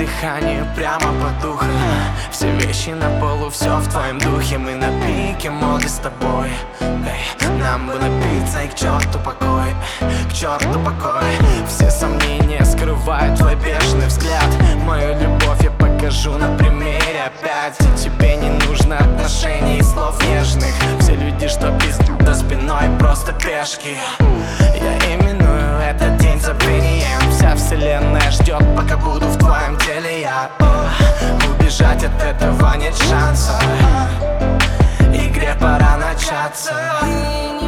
дыхание прямо под духом. Все вещи на полу, все в твоем духе. Мы на пике моды с тобой. Эй, нам бы напиться и к черту покой, к черту покой. Все сомнения скрывают твой бешеный взгляд. Мою любовь я покажу на примере опять. Тебе не нужно отношений и слов нежных. Все люди, что пиздят за спиной, просто пешки. Я именую этот день забвением. Вся вселенная ждет, пока буду в твоем теле я. Убежать от этого нет шанса. Игре пора начаться.